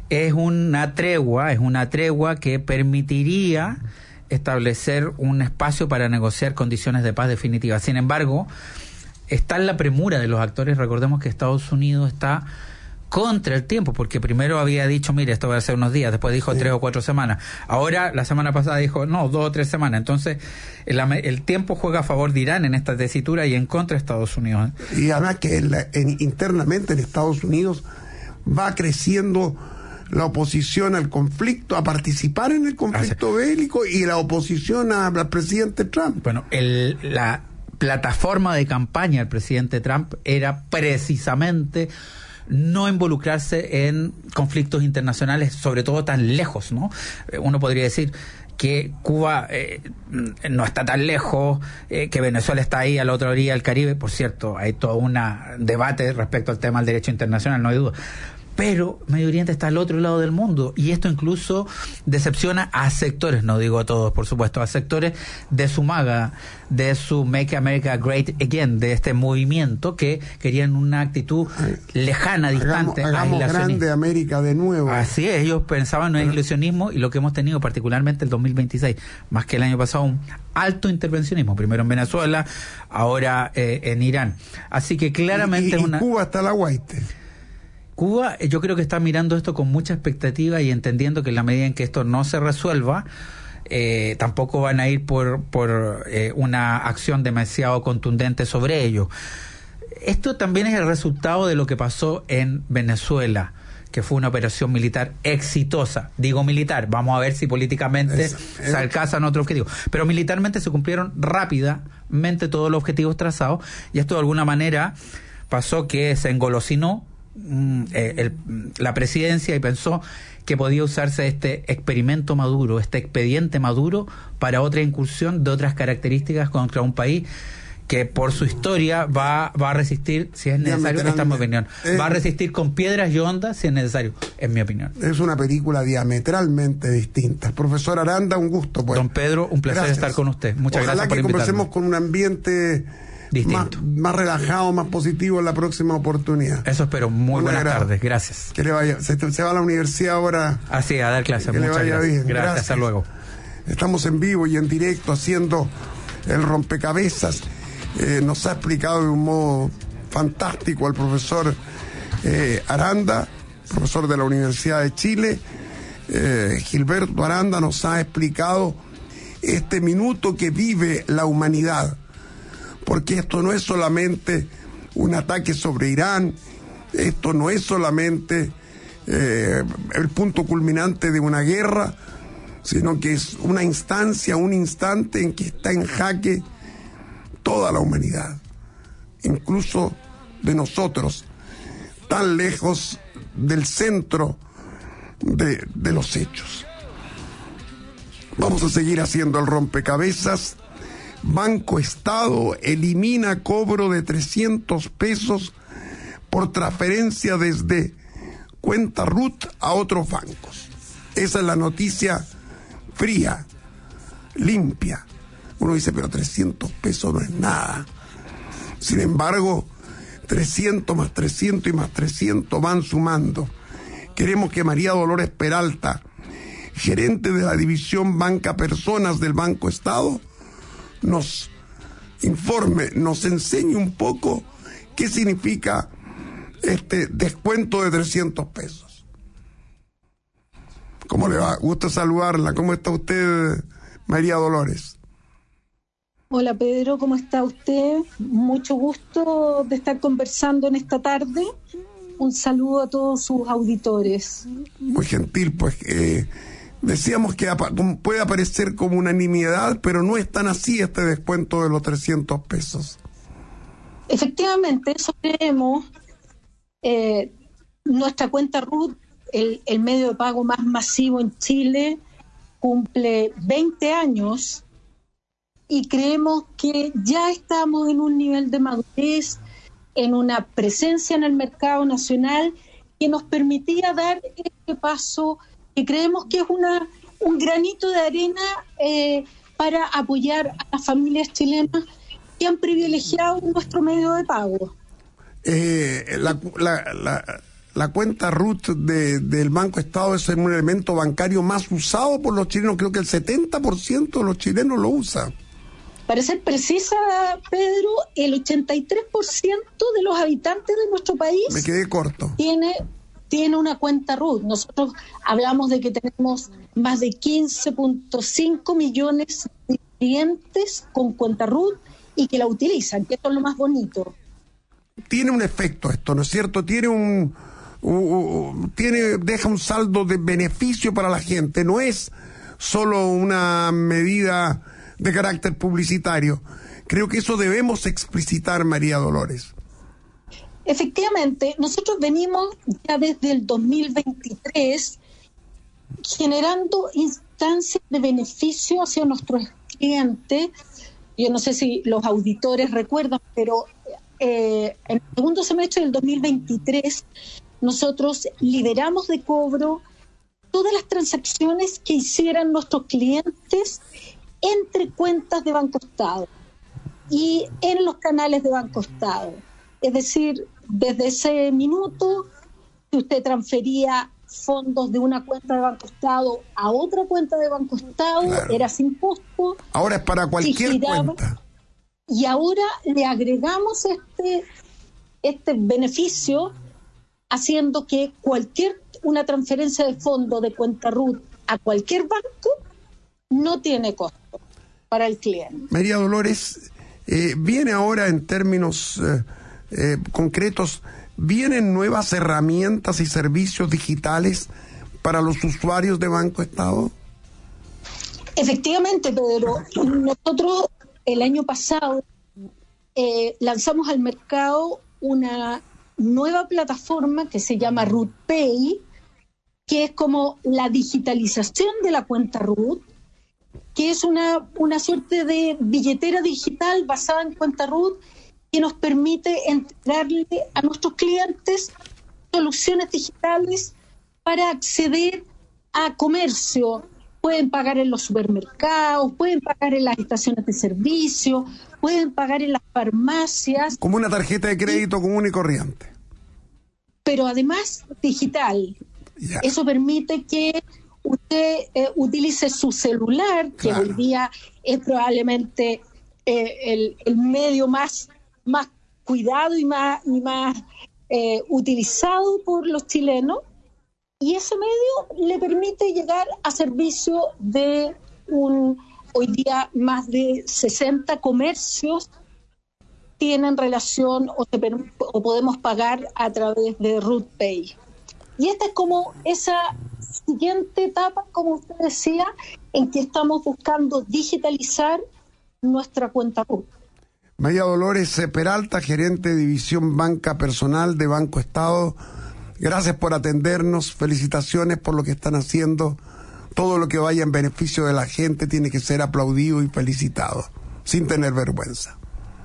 es una tregua que permitiría establecer un espacio para negociar condiciones de paz definitivas. Sin embargo, está en la premura de los actores. Recordemos que Estados Unidos está contra el tiempo, porque primero había dicho, mire, esto va a ser unos días, después dijo 3 o 4 semanas. Ahora, la semana pasada dijo, no, 2 o 3 semanas. Entonces, el tiempo juega a favor de Irán en esta tesitura y en contra de Estados Unidos. Y además que internamente en Estados Unidos va creciendo la oposición al conflicto, a participar en el conflicto bélico, y la oposición al presidente Trump. Bueno, la plataforma de campaña del presidente Trump era precisamente no involucrarse en conflictos internacionales, sobre todo tan lejos, ¿no? Uno podría decir que Cuba no está tan lejos, que Venezuela está ahí a la otra orilla del Caribe. Por cierto, hay todo un debate respecto al tema del derecho internacional, no hay duda. Pero Medio Oriente está al otro lado del mundo, y esto incluso decepciona a sectores, no digo a todos, por supuesto, a sectores de su MAGA, de su Make America Great Again, de este movimiento que querían una actitud lejana, distante, hagamos grande América de nuevo. Así es, ellos pensaban en el aislacionismo, y lo que hemos tenido particularmente el 2026, más que el año pasado, un alto intervencionismo, primero en Venezuela, ahora en Irán. Así que claramente y Cuba está la guaite. Cuba, yo creo que está mirando esto con mucha expectativa y entendiendo que en la medida en que esto no se resuelva, tampoco van a ir por una acción demasiado contundente sobre ello. Esto también es el resultado de lo que pasó en Venezuela, que fue una operación militar exitosa. Digo militar, vamos a ver si políticamente se alcanzan otros objetivos. Pero militarmente se cumplieron rápidamente todos los objetivos trazados, y esto de alguna manera pasó que se engolosinó la presidencia y pensó que podía usarse este experimento Maduro, este expediente Maduro, para otra incursión de otras características contra un país que por su historia va a resistir, si es necesario, esta es mi opinión, va a resistir con piedras y ondas si es necesario, es mi opinión. Es una película diametralmente distinta. Profesor Aranda, un gusto, pues. Don Pedro, un placer estar con usted. Muchas gracias por invitarme. Ojalá que conversemos con un ambiente más relajado, más positivo en la próxima oportunidad. Eso espero. Muy buenas tardes. Gracias. Que le vaya. Se va a la universidad ahora. Así, a dar clases. Muchas gracias. Bien. Gracias. Hasta luego. Estamos en vivo y en directo haciendo el rompecabezas. Nos ha explicado de un modo fantástico el profesor Aranda, profesor de la Universidad de Chile. Gilberto Aranda nos ha explicado este minuto que vive la humanidad, porque esto no es solamente un ataque sobre Irán, esto no es solamente el punto culminante de una guerra, sino que es una instancia, un instante en que está en jaque toda la humanidad, incluso de nosotros, tan lejos del centro de los hechos. Vamos a seguir haciendo el rompecabezas. Banco Estado elimina cobro de 300 pesos por transferencia desde cuenta RUT a otros bancos. Esa es la noticia fría, limpia. Uno dice, pero 300 pesos no es nada. Sin embargo, 300 más 300 y más 300 van sumando. Queremos que María Dolores Peralta, gerente de la división Banca Personas del Banco Estado, nos informe, nos enseñe un poco qué significa este descuento de 300 pesos. ¿Cómo le va? Gusto saludarla. ¿Cómo está usted, María Dolores? Hola Pedro, ¿cómo está usted? Mucho gusto de estar conversando en esta tarde. Un saludo a todos sus auditores. Muy gentil, pues decíamos que puede aparecer como una nimiedad, pero no es tan así este descuento de los 300 pesos. Efectivamente, eso creemos. Nuestra cuenta RUT, el medio de pago más masivo en Chile, cumple 20 años y creemos que ya estamos en un nivel de madurez, en una presencia en el mercado nacional que nos permitía dar este paso que creemos que es un granito de arena para apoyar a las familias chilenas que han privilegiado nuestro medio de pago. la cuenta RUT del Banco Estado es un elemento bancario más usado por los chilenos. Creo que el 70% de los chilenos lo usa. Para ser precisa, Pedro, el 83% de los habitantes de nuestro país... Me quedé corto. Tiene una cuenta RUT. Nosotros hablamos de que tenemos más de 15.5 millones de clientes con cuenta RUT y que la utilizan, que esto es lo más bonito. Tiene un efecto esto, ¿no es cierto? Deja un saldo de beneficio para la gente. No es solo una medida de carácter publicitario. Creo que eso debemos explicitar, María Dolores. Efectivamente, nosotros venimos ya desde el 2023 generando instancias de beneficio hacia nuestros clientes. Yo no sé si los auditores recuerdan, pero en el segundo semestre del 2023 nosotros liberamos de cobro todas las transacciones que hicieran nuestros clientes entre cuentas de Banco Estado y en los canales de Banco Estado. Es decir, desde ese minuto, si usted transfería fondos de una cuenta de Banco Estado a otra cuenta de Banco Estado, claro, era sin costo. Ahora es para cualquier cuenta. Y ahora le agregamos este beneficio, haciendo que una transferencia de fondo de cuenta RUT a cualquier banco no tiene costo para el cliente. María Dolores, viene ahora en términos concretos, ¿vienen nuevas herramientas y servicios digitales para los usuarios de Banco Estado? Efectivamente, Pedro. Nosotros el año pasado lanzamos al mercado una nueva plataforma que se llama RUT Pay, que es como la digitalización de la cuenta RUT, que es una suerte de billetera digital basada en cuenta RUT que nos permite entregarle a nuestros clientes soluciones digitales para acceder a comercio. Pueden pagar en los supermercados, pueden pagar en las estaciones de servicio, pueden pagar en las farmacias. Como una tarjeta de crédito común y corriente. Pero además digital. Ya. Eso permite que usted utilice su celular, que claro, hoy día es probablemente el medio más cuidado y más utilizado por los chilenos, y ese medio le permite llegar a servicio de hoy día más de 60 comercios tienen relación o podemos pagar a través de RUT Pay. Y esta es como esa siguiente etapa, como usted decía, en que estamos buscando digitalizar nuestra cuenta RUT. María Dolores Peralta, gerente de División Banca Personal de Banco Estado, gracias por atendernos, felicitaciones por lo que están haciendo. Todo lo que vaya en beneficio de la gente tiene que ser aplaudido y felicitado, sin tener vergüenza.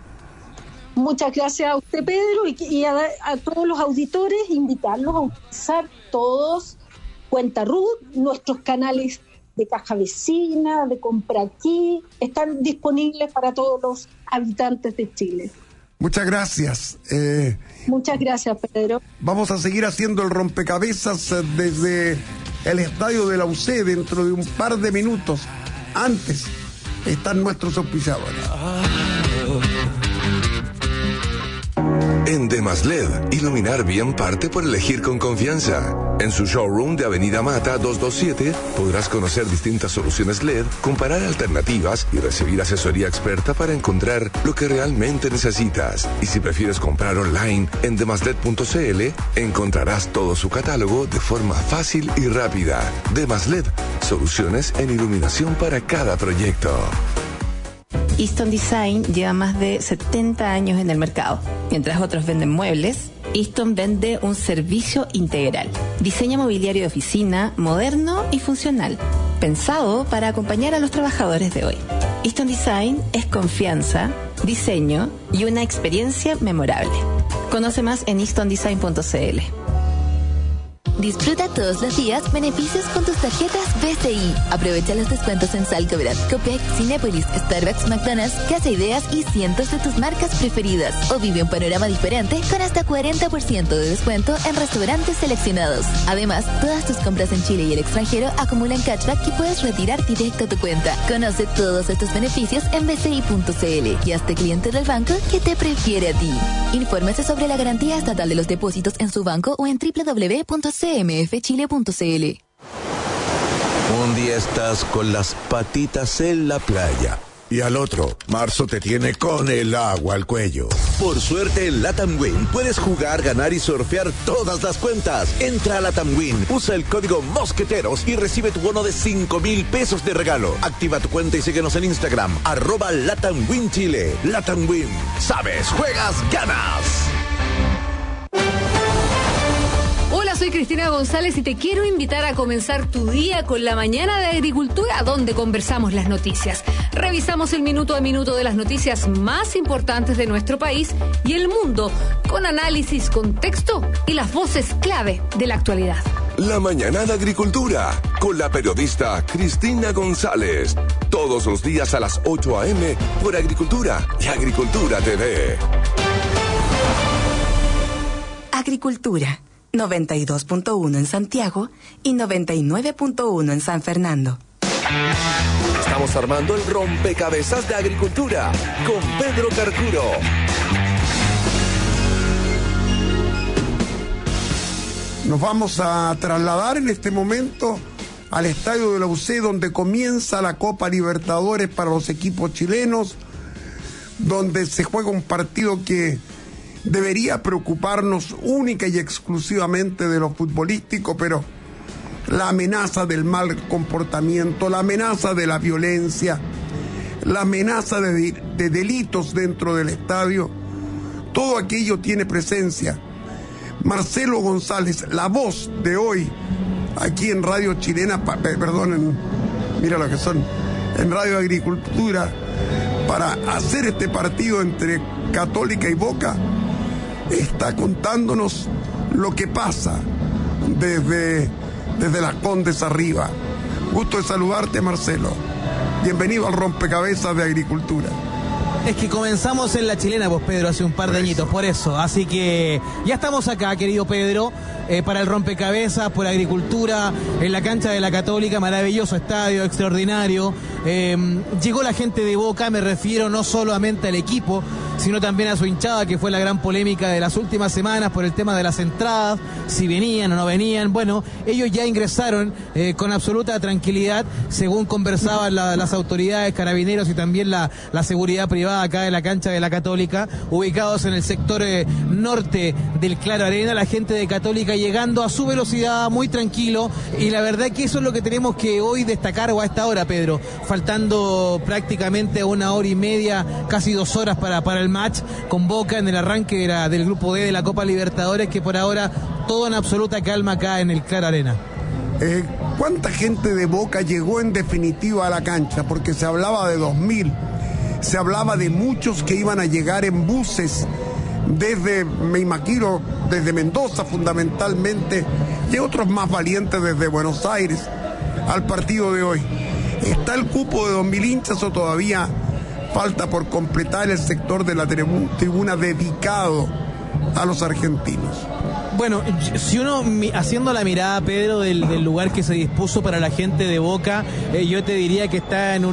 Muchas gracias a usted, Pedro, y a todos los auditores, invitarlos a utilizar todos cuenta RUT. Nuestros canales de caja vecina, de compra aquí, están disponibles para todos los habitantes de Chile. Muchas gracias. Muchas gracias, Pedro. Vamos a seguir haciendo el rompecabezas desde el estadio de la UC dentro de un par de minutos. Antes están nuestros auspiciadores. En Demaslet, iluminar bien parte por elegir con confianza. En su showroom de Avenida Mata 227 podrás conocer distintas soluciones LED, comparar alternativas y recibir asesoría experta para encontrar lo que realmente necesitas. Y si prefieres comprar online en demaslet.cl, encontrarás todo su catálogo de forma fácil y rápida. Demaslet, soluciones en iluminación para cada proyecto. Easton Design lleva más de 70 años en el mercado. Mientras otros venden muebles, Easton vende un servicio integral. Diseño mobiliario de oficina, moderno y funcional, pensado para acompañar a los trabajadores de hoy. Easton Design es confianza, diseño y una experiencia memorable. Conoce más en eastondesign.cl. Disfruta todos los días beneficios con tus tarjetas BCI. Aprovecha los descuentos en Salcobrand, Copec, Cinépolis, Starbucks, McDonald's, Casa Ideas y cientos de tus marcas preferidas. O vive un panorama diferente con hasta 40% de descuento en restaurantes seleccionados. Además, todas tus compras en Chile y el extranjero acumulan cashback que puedes retirar directo a tu cuenta. Conoce todos estos beneficios en bci.cl y hazte cliente del banco que te prefiere a ti. Infórmese sobre la garantía estatal de los depósitos en su banco o en www.cmfchile.cl. Un día estás con las patitas en la playa y al otro, marzo te tiene con el agua al cuello. Por suerte en Latam Win puedes jugar, ganar y surfear todas las cuentas. Entra a Latam Win, usa el código Mosqueteros y recibe tu bono de 5,000 pesos de regalo. Activa tu cuenta y síguenos en Instagram, @Latam Win Chile. Latam Win, sabes, juegas, ganas. Hola, soy Cristina González y te quiero invitar a comenzar tu día con la Mañana de Agricultura, donde conversamos las noticias. Revisamos el minuto a minuto de las noticias más importantes de nuestro país y el mundo, con análisis, contexto y las voces clave de la actualidad. La Mañana de Agricultura, con la periodista Cristina González. Todos los días a las 8 a.m. por Agricultura y Agricultura TV. Agricultura. 92.1 en Santiago y 99.1 en San Fernando. Estamos armando el rompecabezas de Agricultura con Pedro Carcuro. Nos vamos a trasladar en este momento al estadio de la UC, donde comienza la Copa Libertadores para los equipos chilenos, donde se juega un partido que debería preocuparnos única y exclusivamente de lo futbolístico, pero la amenaza del mal comportamiento, la amenaza de la violencia, la amenaza de delitos dentro del estadio, todo aquello tiene presencia. Marcelo González, la voz de hoy, aquí en Radio Chilena, mira lo que son, en Radio Agricultura, para hacer este partido entre Católica y Boca, está contándonos lo que pasa desde Las Condes arriba. Gusto de saludarte, Marcelo. Bienvenido al rompecabezas de Agricultura. Es que comenzamos en La Chilena, pues, Pedro, hace un par de añitos, por eso. Así que ya estamos acá, querido Pedro, para el rompecabezas, por Agricultura, en la cancha de la Católica, maravilloso estadio, extraordinario. Llegó la gente de Boca, me refiero no solamente al equipo, sino también a su hinchada, que fue la gran polémica de las últimas semanas por el tema de las entradas, si venían o no venían. Bueno, ellos ya ingresaron con absoluta tranquilidad, según conversaban las autoridades, carabineros y también la seguridad privada acá de la cancha de la Católica, ubicados en el sector norte del Claro Arena, la gente de Católica llegando a su velocidad, muy tranquilo, y la verdad que eso es lo que tenemos que hoy destacar, o a esta hora, Pedro, faltando prácticamente 1 hora y media, casi 2 horas para el match con Boca en el arranque del grupo D de la Copa Libertadores, que por ahora todo en absoluta calma acá en el Claro Arena. ¿Cuánta gente de Boca llegó en definitiva a la cancha? Porque se hablaba de 2.000, se hablaba de muchos que iban a llegar en buses desde, me imagino, desde Mendoza fundamentalmente, y otros más valientes desde Buenos Aires al partido de hoy. ¿Está el cupo de 2.000 hinchas o todavía falta por completar el sector de la tribuna dedicado a los argentinos? Bueno, si uno, haciendo la mirada, Pedro, del lugar que se dispuso para la gente de Boca, yo te diría que está en un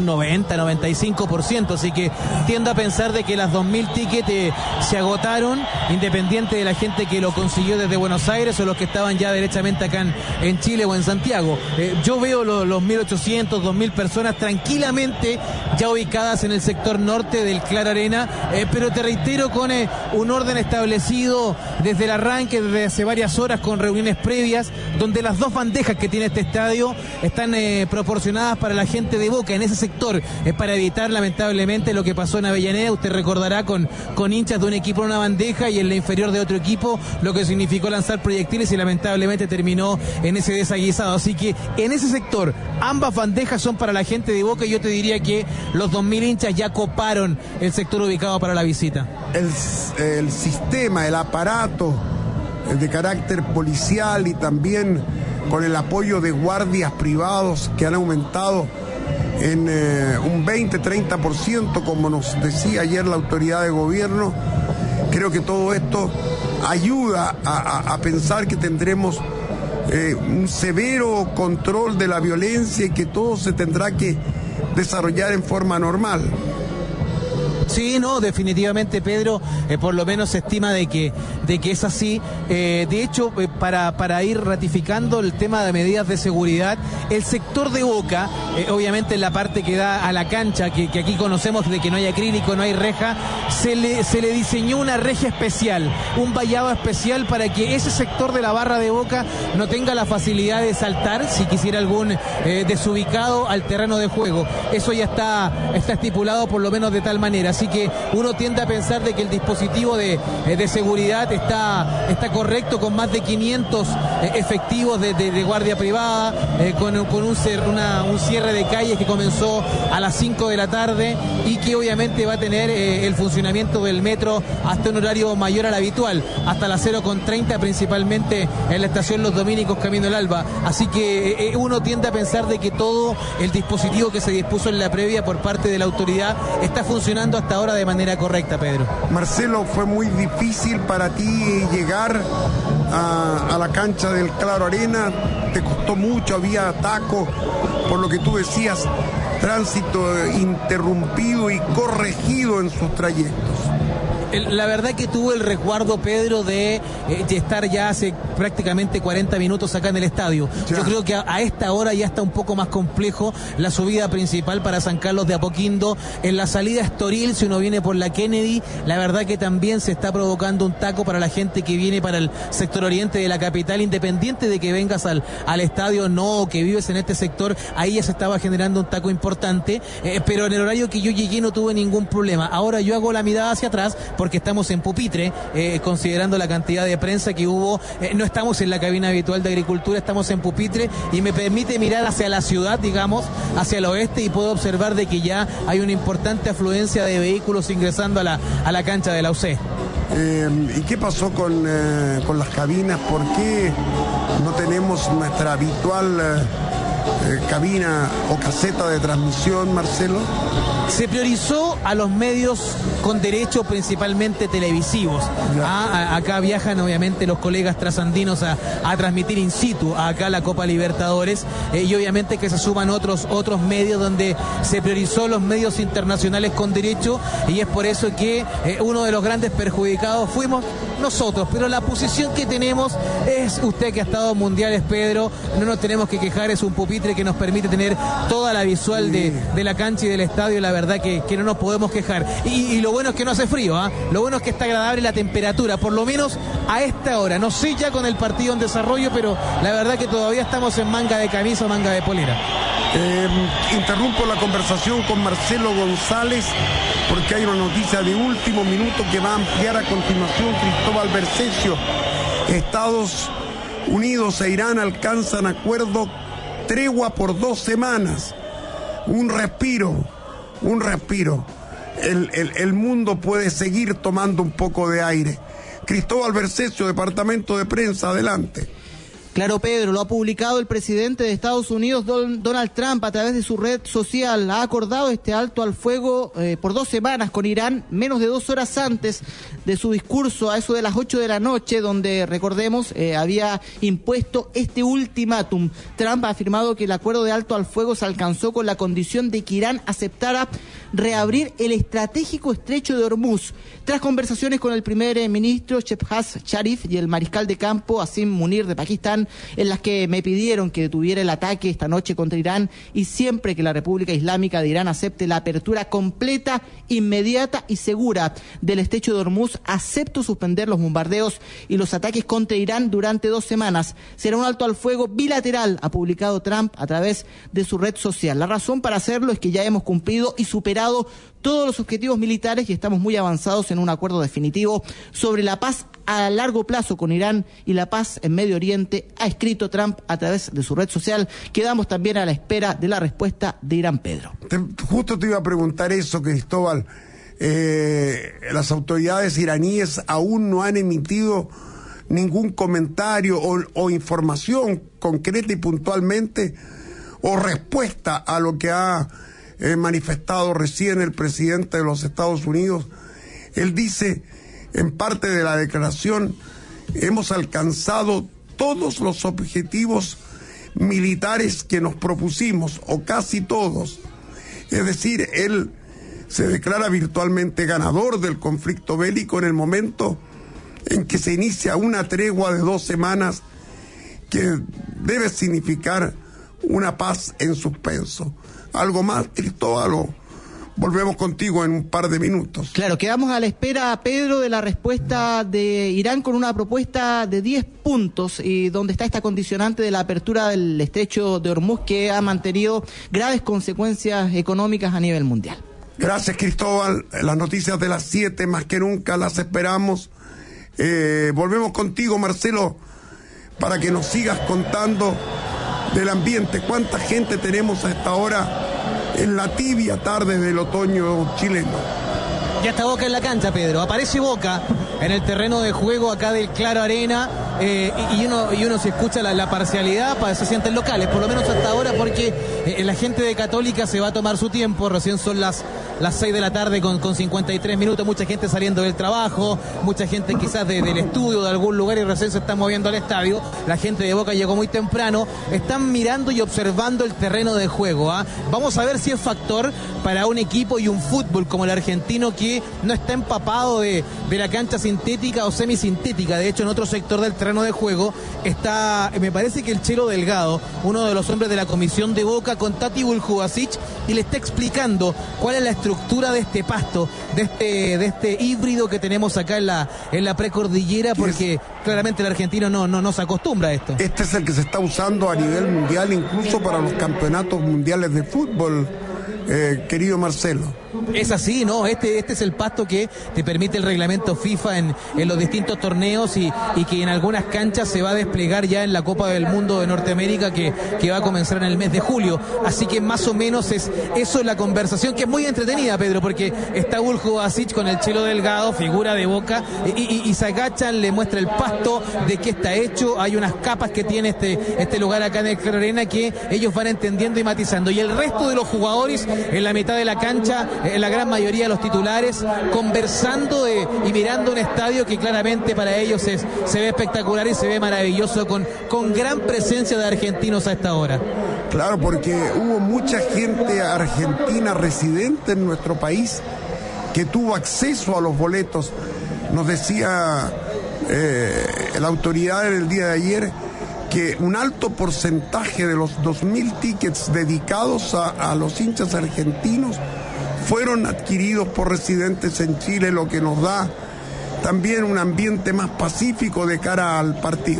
90-95%, así que tiendo a pensar de que las 2.000 tickets se agotaron, independiente de la gente que lo consiguió desde Buenos Aires o los que estaban ya derechamente acá en Chile o en Santiago. Yo veo los 1.800, 2.000 personas tranquilamente ya ubicadas en el sector norte del Claro Arena, pero te reitero, con un orden establecido desde el arranque, desde hace varias horas, con reuniones previas, donde las 2 bandejas que tiene este estadio están proporcionadas para la gente de Boca en ese sector, para evitar lamentablemente lo que pasó en Avellaneda. Usted recordará con hinchas de un equipo en una bandeja y en la inferior de otro equipo, lo que significó lanzar proyectiles y lamentablemente terminó en ese desaguisado. Así que en ese sector ambas bandejas son para la gente de Boca, y yo te diría que los 2.000 hinchas ya coparon el sector ubicado para la visita. El sistema, el aparato de carácter policial y también con el apoyo de guardias privados que han aumentado en un 20-30%, como nos decía ayer la autoridad de gobierno. Creo que todo esto ayuda a pensar que tendremos un severo control de la violencia y que todo se tendrá que desarrollar en forma normal. Sí, no, definitivamente, Pedro, por lo menos se estima de que es así. De hecho, para ir ratificando el tema de medidas de seguridad, el sector de Boca, obviamente en la parte que da a la cancha, que aquí conocemos de que no hay acrílico, no hay reja, se le diseñó una reja especial, un vallado especial para que ese sector de la barra de Boca no tenga la facilidad de saltar si quisiera algún desubicado al terreno de juego. Eso ya está estipulado por lo menos de tal manera. Así que uno tiende a pensar de que el dispositivo de seguridad está correcto, con más de 500 efectivos de guardia privada, con un cierre de calles que comenzó a las 5 de la tarde y que obviamente va a tener el funcionamiento del metro hasta un horario mayor al habitual, hasta las 0:30 principalmente en la estación Los Dominicos Camino al Alba. Así que uno tiende a pensar de que todo el dispositivo que se dispuso en la previa por parte de la autoridad está funcionando hasta ahora de manera correcta, Pedro. Marcelo, ¿fue muy difícil para ti llegar a la cancha del Claro Arena? ¿Te costó mucho? ¿Había taco? Por lo que tú decías, tránsito interrumpido y corregido en sus trayectos. La verdad que tuvo el resguardo, Pedro, de estar ya hace prácticamente 40 minutos acá en el estadio. Ya. Yo creo que a esta hora ya está un poco más complejo la subida principal para San Carlos de Apoquindo. En la salida Estoril, si uno viene por la Kennedy, la verdad que también se está provocando un taco para la gente que viene para el sector oriente de la capital, independiente de que vengas al estadio no, o que vives en este sector, ahí ya se estaba generando un taco importante, pero en el horario que yo llegué no tuve ningún problema. Ahora yo hago la mirada hacia atrás, porque estamos en pupitre, considerando la cantidad de prensa que hubo. No estamos en la cabina habitual de Agricultura, estamos en pupitre y me permite mirar hacia la ciudad, digamos, hacia el oeste, y puedo observar de que ya hay una importante afluencia de vehículos ingresando a la cancha de la UC. ¿Y qué pasó con las cabinas? ¿Por qué no tenemos nuestra habitual cabina o caseta de transmisión, Marcelo? Se priorizó a los medios con derechos principalmente televisivos. Acá viajan obviamente los colegas trasandinos a transmitir in situ acá la Copa Libertadores, y obviamente que se suman otros medios donde se priorizó los medios internacionales con derecho, y es por eso que uno de los grandes perjudicados fuimos nosotros. Pero la posición que tenemos es, usted que ha estado en mundiales, Pedro, no nos tenemos que quejar, es un pupitre que nos permite tener toda la visual de la cancha y del estadio. La verdad que no nos podemos quejar, y lo bueno es que no hace frío, lo bueno es que está agradable la temperatura, por lo menos a esta hora. No sé ya con el partido en desarrollo, pero la verdad que todavía estamos en manga de camisa o manga de polera. Interrumpo la conversación con Marcelo González porque hay una noticia de último minuto que va a ampliar a continuación Cristóbal Bercesio. Estados Unidos e Irán alcanzan acuerdo, tregua por 2 semanas. Un respiro. El mundo puede seguir tomando un poco de aire. Cristóbal Bercesio, Departamento de Prensa, adelante. Claro, Pedro, lo ha publicado el presidente de Estados Unidos, Donald Trump, a través de su red social. Ha acordado este alto al fuego por 2 semanas con Irán, menos de 2 horas antes de su discurso, a eso de las 8 de la noche, donde, recordemos, había impuesto este ultimátum. Trump ha afirmado que el acuerdo de alto al fuego se alcanzó con la condición de que Irán aceptara reabrir el estratégico estrecho de Hormuz, tras conversaciones con el primer ministro Shehbaz Sharif y el mariscal de campo Asim Munir de Pakistán, en las que me pidieron que detuviera el ataque esta noche contra Irán, y siempre que la República Islámica de Irán acepte la apertura completa, inmediata y segura del estrecho de Hormuz, acepto suspender los bombardeos y los ataques contra Irán durante 2 semanas. Será un alto al fuego bilateral, ha publicado Trump a través de su red social. La razón para hacerlo es que ya hemos cumplido y superado todos los objetivos militares y estamos muy avanzados en un acuerdo definitivo sobre la paz a largo plazo con Irán y la paz en Medio Oriente, ha escrito Trump a través de su red social. Quedamos también a la espera de la respuesta de Irán, Pedro. Justo te iba a preguntar eso, Cristóbal. Las autoridades iraníes aún no han emitido ningún comentario o información concreta y puntualmente o respuesta a lo que ha manifestado recién el presidente de los Estados Unidos. Él dice, en parte de la declaración, hemos alcanzado todos los objetivos militares que nos propusimos, o casi todos. Es decir, él se declara virtualmente ganador del conflicto bélico en el momento en que se inicia una tregua de 2 semanas que debe significar una paz en suspenso. ¿Algo más, Cristóbal? Volvemos contigo en un par de minutos. Claro, quedamos a la espera, Pedro, de la respuesta de Irán con una propuesta de 10 puntos, y donde está esta condicionante de la apertura del estrecho de Hormuz, que ha mantenido graves consecuencias económicas a nivel mundial. Gracias, Cristóbal. Las noticias de las 7 más que nunca las esperamos. Volvemos contigo, Marcelo, para que nos sigas contando del ambiente. ¿Cuánta gente tenemos a esta hora en la tibia tarde del otoño chileno? Ya está Boca en la cancha, Pedro. Aparece Boca en el terreno de juego acá del Claro Arena, y uno se escucha la parcialidad, se sienten locales, por lo menos hasta ahora, porque la gente de Católica se va a tomar su tiempo. Recién son las 6 de la tarde con 53 minutos, mucha gente saliendo del trabajo, mucha gente quizás del estudio, de algún lugar, y recién se está moviendo al estadio. La gente de Boca llegó muy temprano, están mirando y observando el terreno de juego. Vamos a ver si es factor para un equipo y un fútbol como el argentino, que no está empapado de la cancha sintética o semisintética. De hecho, en otro sector del terreno de juego está, me parece que el Chelo Delgado, uno de los hombres de la comisión de Boca, con Tati Buljubasic, y le está explicando cuál es la estructura de este pasto, de este híbrido que tenemos acá en la precordillera, porque claramente el argentino no se acostumbra a esto. Este es el que se está usando a nivel mundial, incluso para los campeonatos mundiales de fútbol, querido Marcelo. Es así, ¿no? Este es el pasto que te permite el reglamento FIFA en los distintos torneos, y que en algunas canchas se va a desplegar ya en la Copa del Mundo de Norteamérica, que va a comenzar en el mes de julio. Así que más o menos es eso la conversación, que es muy entretenida, Pedro, porque está Buljubasic con el Chelo Delgado, figura de Boca, y se agachan, le muestra el pasto, de qué está hecho. Hay unas capas que tiene este lugar acá en el Claro Arena, que ellos van entendiendo y matizando. Y el resto de los jugadores en la mitad de la cancha, en la gran mayoría de los titulares, conversando y mirando un estadio que claramente para ellos se ve espectacular y se ve maravilloso, con gran presencia de argentinos a esta hora. Claro, porque hubo mucha gente argentina residente en nuestro país que tuvo acceso a los boletos. Nos decía la autoridad en el día de ayer que un alto porcentaje de los 2.000 tickets dedicados a los hinchas argentinos fueron adquiridos por residentes en Chile, lo que nos da también un ambiente más pacífico de cara al partido.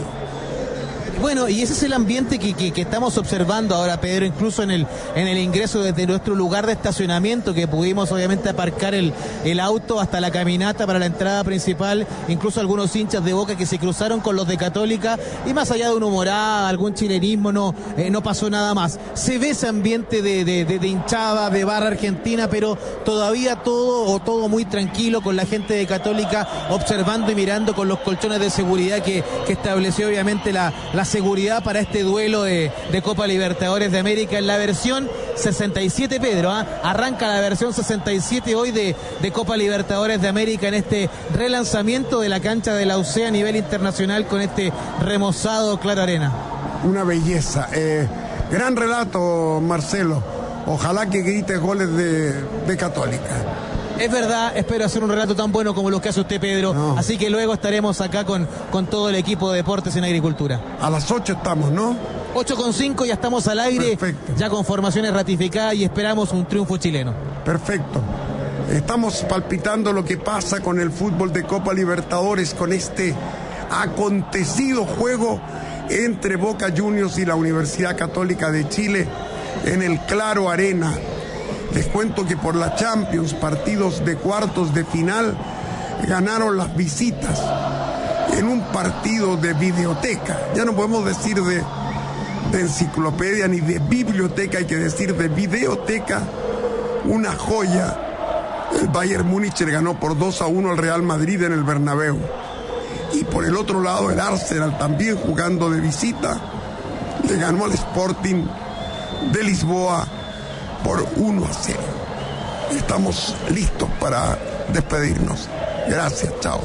Bueno, y ese es el ambiente que estamos observando ahora, Pedro, incluso en el ingreso desde nuestro lugar de estacionamiento, que pudimos obviamente aparcar el auto hasta la caminata para la entrada principal, incluso algunos hinchas de Boca que se cruzaron con los de Católica, y más allá de una humorada, algún chilenismo, no pasó nada más. Se ve ese ambiente de hinchada, de barra argentina, pero todavía todo muy tranquilo, con la gente de Católica observando y mirando con los colchones de seguridad que estableció obviamente la seguridad para este duelo de Copa Libertadores de América en la versión 67, Pedro. Arranca la versión 67 hoy de Copa Libertadores de América, en este relanzamiento de la cancha de la UCE a nivel internacional, con este remozado Claro Arena. Una belleza. Gran relato, Marcelo. Ojalá que grites goles de Católica. Es verdad, espero hacer un relato tan bueno como los que hace usted, Pedro. No. Así que luego estaremos acá con todo el equipo de Deportes en Agricultura. A las 8 estamos, ¿no? 8:05, ya estamos al aire. Perfecto. Ya con formaciones ratificadas, y esperamos un triunfo chileno. Perfecto. Estamos palpitando lo que pasa con el fútbol de Copa Libertadores, con este acontecido juego entre Boca Juniors y la Universidad Católica de Chile en el Claro Arena. Les cuento que por la Champions, partidos de cuartos de final, ganaron las visitas en un partido de videoteca. Ya no podemos decir de enciclopedia ni de biblioteca, hay que decir de videoteca. Una joya. El Bayern Múnich le ganó por 2-1 al Real Madrid en el Bernabéu. Y por el otro lado, el Arsenal, también jugando de visita, le ganó al Sporting de Lisboa por 1-0. Estamos listos para despedirnos. Gracias, chao.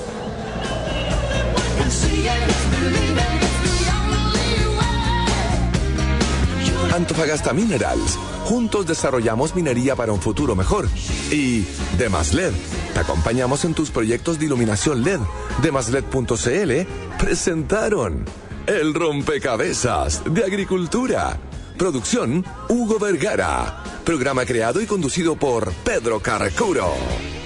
Antofagasta Minerals. Juntos desarrollamos minería para un futuro mejor. Y Demasled. Te acompañamos en tus proyectos de iluminación LED. Demasled.cl presentaron El Rompecabezas de Agricultura. Producción Hugo Vergara. Programa creado y conducido por Pedro Carrecuro.